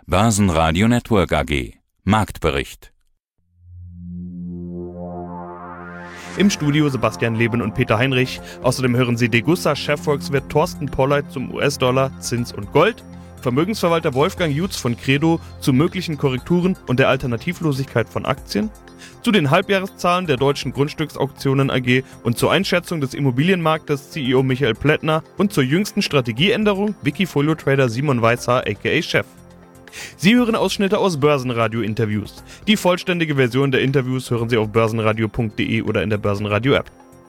Börsenradio Network AG. Marktbericht. Im Studio Sebastian Leben und Peter Heinrich. Außerdem hören Sie Degussa-Chefvolkswirt Thorsten Polleit zum US-Dollar, Zins und Gold, Vermögensverwalter Wolfgang Jutz von Credo zu möglichen Korrekturen und der Alternativlosigkeit von Aktien, zu den Halbjahreszahlen der deutschen Grundstücksauktionen AG und zur Einschätzung des Immobilienmarktes CEO Michael Plättner und zur jüngsten Strategieänderung Wikifolio-Trader Simon Weißhaar aka Chef. Sie hören Ausschnitte aus Börsenradio-Interviews. Die vollständige Version der Interviews hören Sie auf börsenradio.de oder in der Börsenradio-App.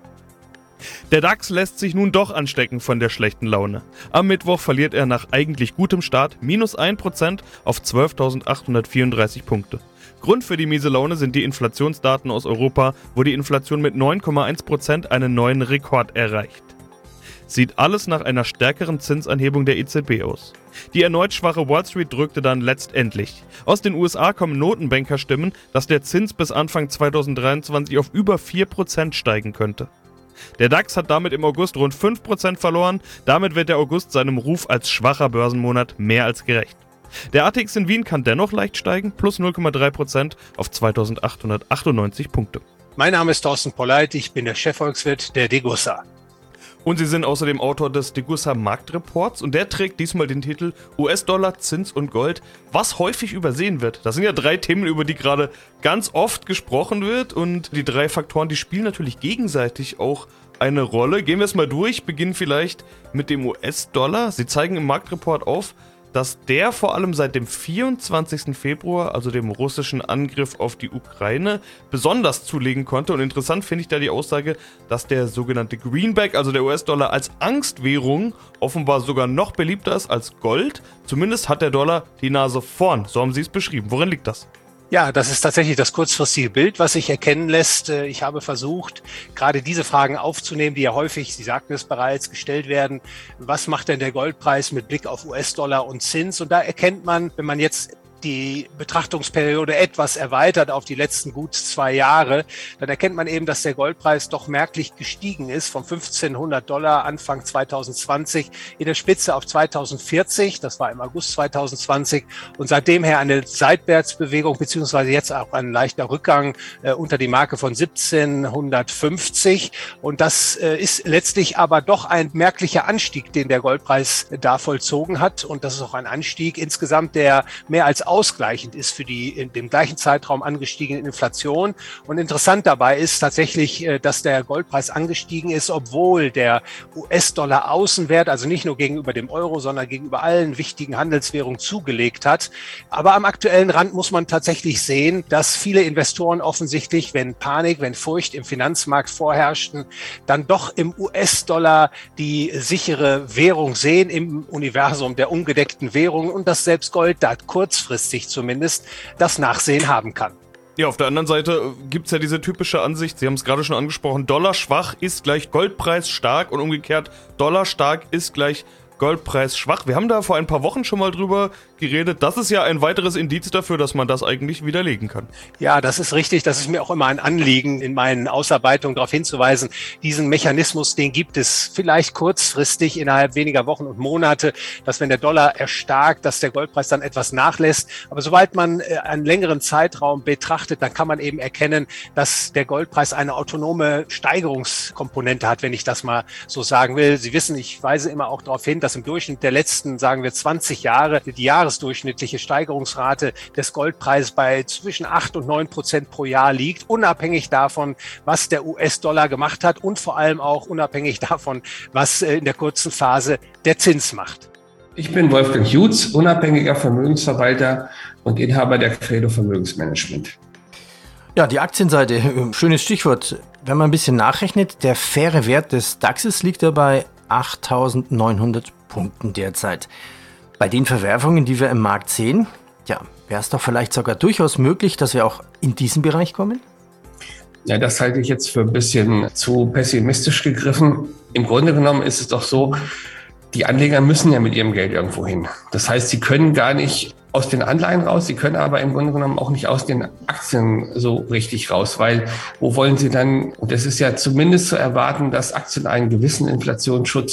Der DAX lässt sich nun doch anstecken von der schlechten Laune. Am Mittwoch verliert er nach eigentlich gutem Start minus 1% auf 12.834 Punkte. Grund für die miese Laune sind die Inflationsdaten aus Europa, wo die Inflation mit 9,1% einen neuen Rekord erreicht. Sieht alles nach einer stärkeren Zinsanhebung der EZB aus. Die erneut schwache Wall Street drückte dann letztendlich. Aus den USA kommen Notenbankerstimmen, dass der Zins bis Anfang 2023 auf über 4% steigen könnte. Der DAX hat damit im August rund 5% verloren, damit wird der August seinem Ruf als schwacher Börsenmonat mehr als gerecht. Der ATX in Wien kann dennoch leicht steigen, plus 0,3% auf 2.898 Punkte. Mein Name ist Thorsten Polleit, ich bin der Chefvolkswirt der Degussa. Und Sie sind außerdem Autor des Degussa Marktreports und der trägt diesmal den Titel US-Dollar, Zins und Gold, was häufig übersehen wird. Das sind ja 3 Themen, über die gerade ganz oft gesprochen wird und die 3 Faktoren, die spielen natürlich gegenseitig auch eine Rolle. Gehen wir es mal durch, beginnen vielleicht mit dem US-Dollar. Sie zeigen im Marktreport auf, dass der vor allem seit dem 24. Februar, also dem russischen Angriff auf die Ukraine, besonders zulegen konnte. Und interessant finde ich da die Aussage, dass der sogenannte Greenback, also der US-Dollar als Angstwährung, offenbar sogar noch beliebter ist als Gold. Zumindest hat der Dollar die Nase vorn, so haben Sie es beschrieben. Worin liegt das? Ja, das ist tatsächlich das kurzfristige Bild, was sich erkennen lässt. Ich habe versucht, gerade diese Fragen aufzunehmen, die ja häufig, Sie sagten es bereits, gestellt werden. Was macht denn der Goldpreis mit Blick auf US-Dollar und Zins? Und da erkennt man, wenn man jetzt die Betrachtungsperiode etwas erweitert auf die letzten gut 2 Jahre, dann erkennt man eben, dass der Goldpreis doch merklich gestiegen ist von $1.500 Anfang 2020 in der Spitze auf 2040, das war im August 2020 und seitdem her eine Seitwärtsbewegung beziehungsweise jetzt auch ein leichter Rückgang unter die Marke von 1750 und das ist letztlich aber doch ein merklicher Anstieg, den der Goldpreis da vollzogen hat und das ist auch ein Anstieg insgesamt, der mehr als ausgleichend ist für die in dem gleichen Zeitraum angestiegene Inflation. Und interessant dabei ist tatsächlich, dass der Goldpreis angestiegen ist, obwohl der US-Dollar Außenwert, also nicht nur gegenüber dem Euro, sondern gegenüber allen wichtigen Handelswährungen zugelegt hat. Aber am aktuellen Rand muss man tatsächlich sehen, dass viele Investoren offensichtlich, wenn Panik, wenn Furcht im Finanzmarkt vorherrschten, dann doch im US-Dollar die sichere Währung sehen im Universum der ungedeckten Währungen und dass selbst Gold da kurzfristig zumindest das Nachsehen haben kann. Ja, auf der anderen Seite gibt es ja diese typische Ansicht, Sie haben es gerade schon angesprochen, Dollar schwach ist gleich Goldpreis stark und umgekehrt, Dollar stark ist gleich Goldpreis schwach. Wir haben da vor ein paar Wochen schon mal drüber geredet. Das ist ja ein weiteres Indiz dafür, dass man das eigentlich widerlegen kann. Ja, das ist richtig. Das ist mir auch immer ein Anliegen, in meinen Ausarbeitungen darauf hinzuweisen. Diesen Mechanismus, den gibt es vielleicht kurzfristig innerhalb weniger Wochen und Monate, dass wenn der Dollar erstarkt, dass der Goldpreis dann etwas nachlässt. Aber sobald man einen längeren Zeitraum betrachtet, dann kann man eben erkennen, dass der Goldpreis eine autonome Steigerungskomponente hat, wenn ich das mal so sagen will. Sie wissen, ich weise immer auch darauf hin, dass im Durchschnitt der letzten, sagen wir 20 Jahre, die jahresdurchschnittliche Steigerungsrate des Goldpreises bei zwischen 8 und 9% pro Jahr liegt, unabhängig davon, was der US-Dollar gemacht hat und vor allem auch unabhängig davon, was in der kurzen Phase der Zins macht. Ich bin Wolfgang Jutz, unabhängiger Vermögensverwalter und Inhaber der Credo Vermögensmanagement. Ja, die Aktienseite, schönes Stichwort. Wenn man ein bisschen nachrechnet, der faire Wert des DAXes liegt dabei 8.900 Punkten derzeit. Bei den Verwerfungen, die wir im Markt sehen, ja, wäre es doch vielleicht sogar durchaus möglich, dass wir auch in diesen Bereich kommen? Ja, das halte ich jetzt für ein bisschen zu pessimistisch gegriffen. Im Grunde genommen ist es doch so, die Anleger müssen ja mit ihrem Geld irgendwo hin. Das heißt, sie können gar nicht aus den Anleihen raus, sie können aber im Grunde genommen auch nicht aus den Aktien so richtig raus, weil wo wollen sie dann, und es ist ja zumindest zu erwarten, dass Aktien einen gewissen Inflationsschutz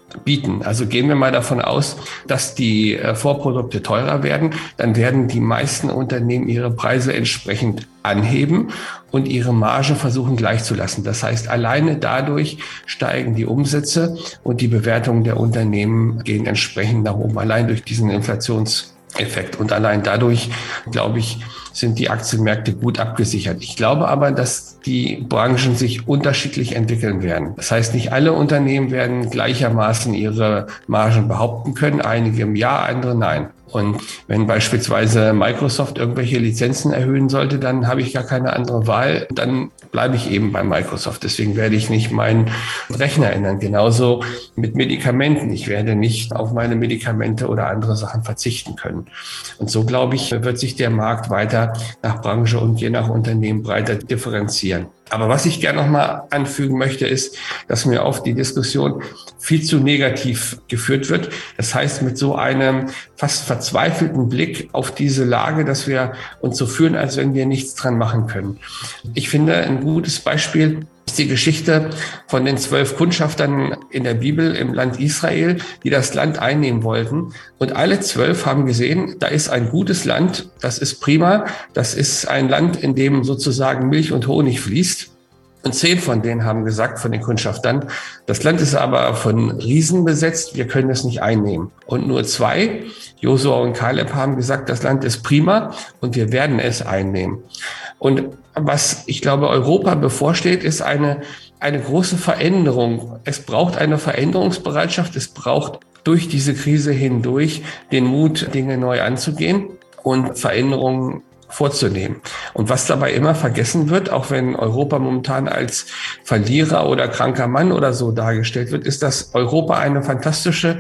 bieten. Also gehen wir mal davon aus, dass die Vorprodukte teurer werden, dann werden die meisten Unternehmen ihre Preise entsprechend anheben und ihre Marge versuchen gleichzulassen. Das heißt, alleine dadurch steigen die Umsätze und die Bewertungen der Unternehmen gehen entsprechend nach oben, allein durch diesen Inflationseffekt. Und allein dadurch, glaube ich, sind die Aktienmärkte gut abgesichert. Ich glaube aber, dass die Branchen sich unterschiedlich entwickeln werden. Das heißt, nicht alle Unternehmen werden gleichermaßen ihre Margen behaupten können. Einige im Ja, andere nein. Und wenn beispielsweise Microsoft irgendwelche Lizenzen erhöhen sollte, dann habe ich gar keine andere Wahl. Dann bleibe ich eben bei Microsoft. Deswegen werde ich nicht meinen Rechner ändern. Genauso mit Medikamenten. Ich werde nicht auf meine Medikamente oder andere Sachen verzichten können. Und so, glaube ich, wird sich der Markt weiter nach Branche und je nach Unternehmen breiter differenzieren. Aber was ich gerne nochmal anfügen möchte, ist, dass mir oft die Diskussion viel zu negativ geführt wird. Das heißt, mit so einem fast verzweifelten Blick auf diese Lage, dass wir uns so fühlen, als wenn wir nichts dran machen können. Ich finde, ein gutes Beispiel ist die Geschichte von den 12 Kundschaftern in der Bibel im Land Israel, die das Land einnehmen wollten. Und alle 12 haben gesehen, da ist ein gutes Land, das ist prima, das ist ein Land, in dem sozusagen Milch und Honig fließt. Und 10 von denen haben gesagt, von den Kundschaftern, das Land ist aber von Riesen besetzt, wir können es nicht einnehmen. Und nur 2, Josua und Kaleb, haben gesagt, das Land ist prima und wir werden es einnehmen. Und was ich glaube, Europa bevorsteht, ist eine große Veränderung. Es braucht eine Veränderungsbereitschaft. Es braucht durch diese Krise hindurch den Mut, Dinge neu anzugehen und Veränderungen vorzunehmen. Und was dabei immer vergessen wird, auch wenn Europa momentan als Verlierer oder kranker Mann oder so dargestellt wird, ist, dass Europa eine fantastische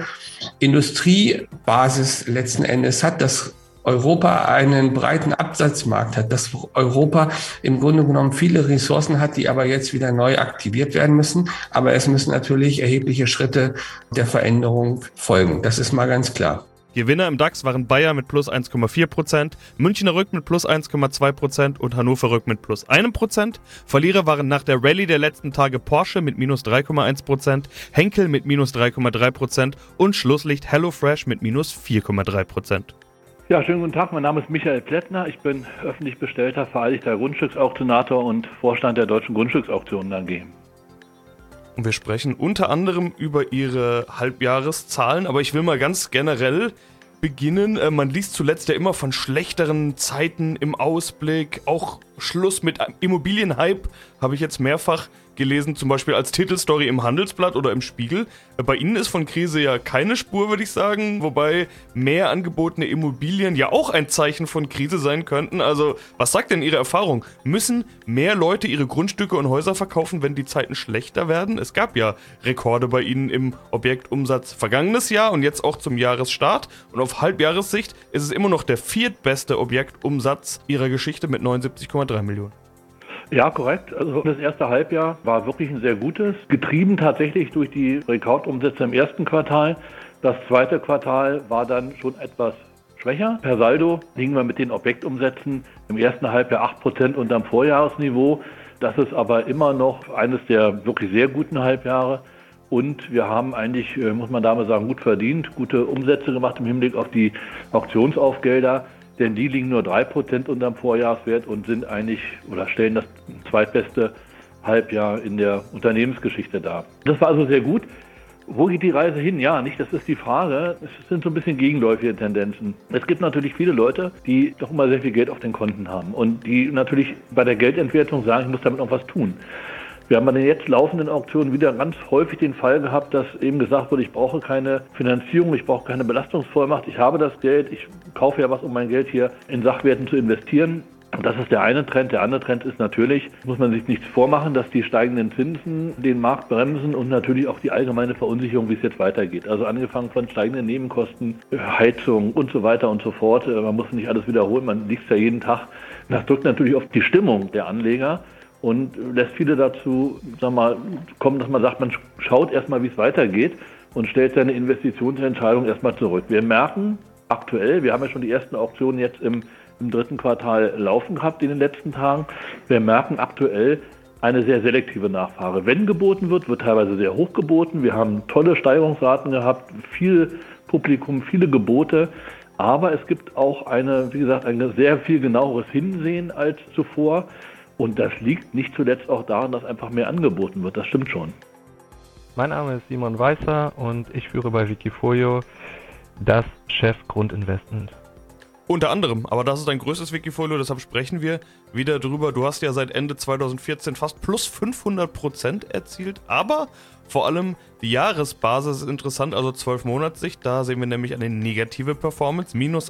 Industriebasis letzten Endes hat, dass Europa einen breiten Absatzmarkt hat, dass Europa im Grunde genommen viele Ressourcen hat, die aber jetzt wieder neu aktiviert werden müssen. Aber es müssen natürlich erhebliche Schritte der Veränderung folgen. Das ist mal ganz klar. Gewinner im DAX waren Bayer mit plus 1,4%, Münchner Rück mit plus 1,2% und Hannover Rück mit plus 1%. Verlierer waren nach der Rallye der letzten Tage Porsche mit minus 3,1%, Henkel mit minus 3,3% und Schlusslicht HelloFresh mit minus 4,3%. Ja, schönen guten Tag, mein Name ist Michael Plättner, ich bin öffentlich bestellter vereidigter Grundstücksauktionator und Vorstand der Deutschen Grundstücksauktionen AG. Und wir sprechen unter anderem über Ihre Halbjahreszahlen, aber ich will mal ganz generell beginnen. Man liest zuletzt ja immer von schlechteren Zeiten im Ausblick, auch Schluss mit Immobilienhype habe ich jetzt mehrfach gelesen, zum Beispiel als Titelstory im Handelsblatt oder im Spiegel. Bei Ihnen ist von Krise ja keine Spur, würde ich sagen, wobei mehr angebotene Immobilien ja auch ein Zeichen von Krise sein könnten. Also, was sagt denn Ihre Erfahrung? Müssen mehr Leute ihre Grundstücke und Häuser verkaufen, wenn die Zeiten schlechter werden? Es gab ja Rekorde bei Ihnen im Objektumsatz vergangenes Jahr und jetzt auch zum Jahresstart. Und auf Halbjahressicht ist es immer noch der viertbeste Objektumsatz Ihrer Geschichte mit 79,3 Millionen. Ja, korrekt. Also das erste Halbjahr war wirklich ein sehr gutes, getrieben tatsächlich durch die Rekordumsätze im ersten Quartal. Das zweite Quartal war dann schon etwas schwächer. Per Saldo liegen wir mit den Objektumsätzen im ersten Halbjahr 8% unterm Vorjahresniveau. Das ist aber immer noch eines der wirklich sehr guten Halbjahre. Und wir haben eigentlich, muss man damit sagen, gut verdient, gute Umsätze gemacht im Hinblick auf die Auktionsaufgelder. Denn die liegen nur 3% unterm Vorjahreswert und sind eigentlich oder stellen das zweitbeste Halbjahr in der Unternehmensgeschichte dar. Das war also sehr gut. Wo geht die Reise hin? Ja, nicht, das ist die Frage. Es sind so ein bisschen gegenläufige Tendenzen. Es gibt natürlich viele Leute, die doch immer sehr viel Geld auf den Konten haben und die natürlich bei der Geldentwertung sagen, ich muss damit noch was tun. Wir haben bei den jetzt laufenden Auktionen wieder ganz häufig den Fall gehabt, dass eben gesagt wurde, ich brauche keine Finanzierung, ich brauche keine Belastungsvollmacht, ich habe das Geld, ich kaufe ja was, um mein Geld hier in Sachwerten zu investieren. Und das ist der eine Trend. Der andere Trend ist natürlich, muss man sich nichts vormachen, dass die steigenden Zinsen den Markt bremsen und natürlich auch die allgemeine Verunsicherung, wie es jetzt weitergeht. Also angefangen von steigenden Nebenkosten, Heizung und so weiter und so fort. Man muss nicht alles wiederholen, man liest ja jeden Tag. Das drückt natürlich auf die Stimmung der Anleger und lässt viele dazu, kommen, dass man sagt, man schaut erstmal, wie es weitergeht und stellt seine Investitionsentscheidung erstmal zurück. Wir merken aktuell, wir haben ja schon die ersten Auktionen jetzt im dritten Quartal laufen gehabt in den letzten Tagen. Wir merken aktuell, eine sehr selektive Nachfrage. Wenn geboten wird, wird teilweise sehr hoch geboten. Wir haben tolle Steigerungsraten gehabt, viel Publikum, viele Gebote. Aber es gibt auch ein sehr viel genaueres Hinsehen als zuvor. Und das liegt nicht zuletzt auch daran, dass einfach mehr angeboten wird. Das stimmt schon. Mein Name ist Simon Weißer und ich führe bei Wikifolio das Chef-Grundinvestment. Unter anderem, aber das ist dein größtes Wikifolio, deshalb sprechen wir wieder drüber. Du hast ja seit Ende 2014 fast plus 500% erzielt, aber vor allem die Jahresbasis ist interessant, also 12-Monatssicht, da sehen wir nämlich eine negative Performance, minus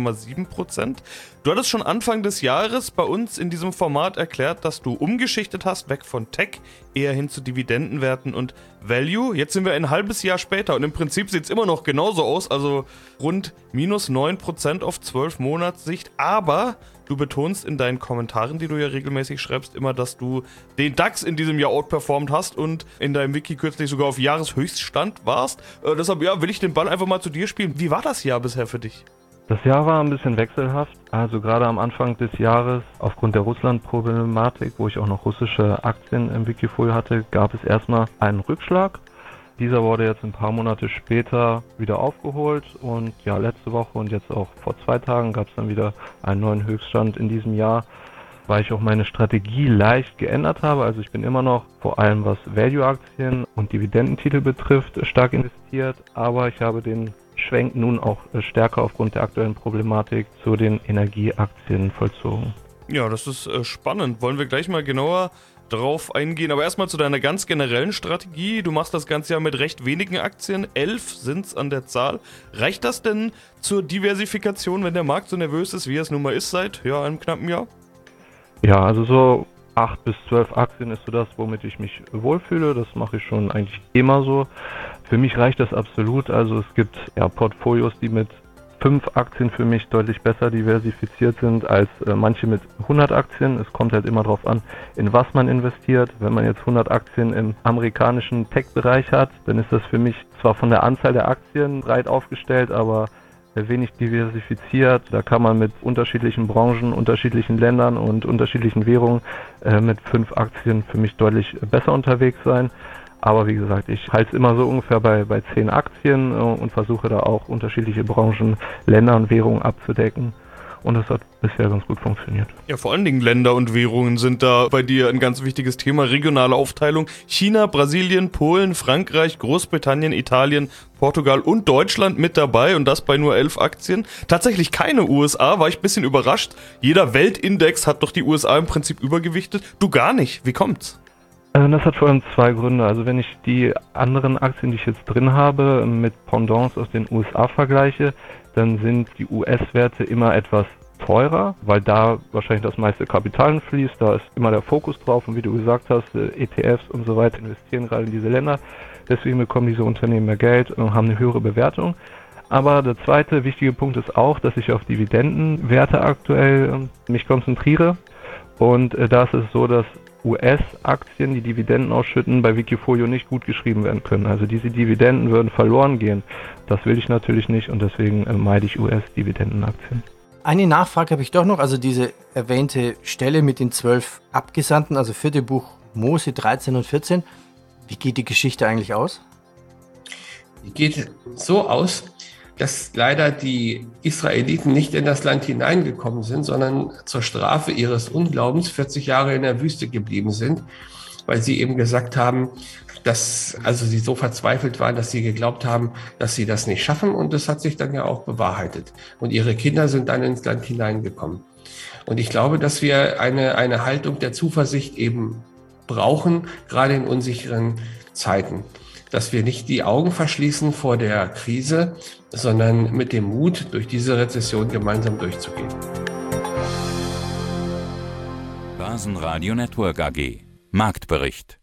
8,7%. Du hattest schon Anfang des Jahres bei uns in diesem Format erklärt, dass du umgeschichtet hast, weg von Tech, eher hin zu Dividendenwerten und Value. Jetzt sind wir ein halbes Jahr später und im Prinzip sieht es immer noch genauso aus, also rund minus 9% auf 12-Monatssicht, aber du betonst in deinen Kommentaren, die du ja regelmäßig schreibst, immer, dass du den DAX in diesem Jahr outperformt hast und in deinem Wiki kürzlich sogar auf Jahreshöchststand warst. Deshalb will ich den Ball einfach mal zu dir spielen. Wie war das Jahr bisher für dich? Das Jahr war ein bisschen wechselhaft. Also gerade am Anfang des Jahres, aufgrund der Russland-Problematik, wo ich auch noch russische Aktien im Wikifolio hatte, gab es erstmal einen Rückschlag. Dieser wurde jetzt ein paar Monate später wieder aufgeholt und ja, letzte Woche und jetzt auch vor 2 Tagen gab es dann wieder einen neuen Höchststand in diesem Jahr, weil ich auch meine Strategie leicht geändert habe. Also ich bin immer noch, vor allem was Value-Aktien und Dividendentitel betrifft, stark investiert, aber ich habe den Schwenk nun auch stärker aufgrund der aktuellen Problematik zu den Energieaktien vollzogen. Ja, das ist spannend. Wollen wir gleich mal genauer drauf eingehen. Aber erstmal zu deiner ganz generellen Strategie. Du machst das Ganze ja mit recht wenigen Aktien. 11 sind es an der Zahl. Reicht das denn zur Diversifikation, wenn der Markt so nervös ist, wie es nun mal ist seit einem knappen Jahr? Ja, also so 8 bis 12 Aktien ist so das, womit ich mich wohlfühle. Das mache ich schon eigentlich immer so. Für mich reicht das absolut. Also es gibt ja Portfolios, die mit 5 Aktien für mich deutlich besser diversifiziert sind als manche mit 100 Aktien. Es kommt halt immer darauf an, in was man investiert. Wenn man jetzt 100 Aktien im amerikanischen Tech-Bereich hat, dann ist das für mich zwar von der Anzahl der Aktien breit aufgestellt, aber wenig diversifiziert. Da kann man mit unterschiedlichen Branchen, unterschiedlichen Ländern und unterschiedlichen Währungen mit 5 Aktien für mich deutlich besser unterwegs sein. Aber wie gesagt, ich halte es immer so ungefähr bei 10 Aktien und versuche da auch unterschiedliche Branchen, Länder und Währungen abzudecken. Und das hat bisher ganz gut funktioniert. Ja, vor allen Dingen Länder und Währungen sind da bei dir ein ganz wichtiges Thema. Regionale Aufteilung. China, Brasilien, Polen, Frankreich, Großbritannien, Italien, Portugal und Deutschland mit dabei und das bei nur 11 Aktien. Tatsächlich keine USA, war ich ein bisschen überrascht. Jeder Weltindex hat doch die USA im Prinzip übergewichtet. Du gar nicht. Wie kommt's? Das hat vor allem 2 Gründe. Also wenn ich die anderen Aktien, die ich jetzt drin habe, mit Pendants aus den USA vergleiche, dann sind die US-Werte immer etwas teurer, weil da wahrscheinlich das meiste Kapital fließt. Da ist immer der Fokus drauf und wie du gesagt hast, ETFs und so weiter investieren gerade in diese Länder. Deswegen bekommen diese Unternehmen mehr Geld und haben eine höhere Bewertung. Aber der zweite wichtige Punkt ist auch, dass ich auf Dividendenwerte aktuell mich konzentriere. Und da ist es so, dass US-Aktien, die Dividenden ausschütten, bei Wikifolio nicht gut geschrieben werden können. Also diese Dividenden würden verloren gehen. Das will ich natürlich nicht und deswegen meide ich US-Dividendenaktien. Eine Nachfrage habe ich doch noch, also diese erwähnte Stelle mit den 12 Abgesandten, also 4. Buch Mose 13 und 14. Wie geht die Geschichte eigentlich aus? Die geht so aus, dass leider die Israeliten nicht in das Land hineingekommen sind, sondern zur Strafe ihres Unglaubens 40 Jahre in der Wüste geblieben sind, weil sie eben gesagt haben, dass sie so verzweifelt waren, dass sie geglaubt haben, dass sie das nicht schaffen. Und das hat sich dann ja auch bewahrheitet. Und ihre Kinder sind dann ins Land hineingekommen. Und ich glaube, dass wir eine Haltung der Zuversicht eben brauchen, gerade in unsicheren Zeiten. Dass wir nicht die Augen verschließen vor der Krise, sondern mit dem Mut, durch diese Rezession gemeinsam durchzugehen. Börsenradio Network AG. Marktbericht.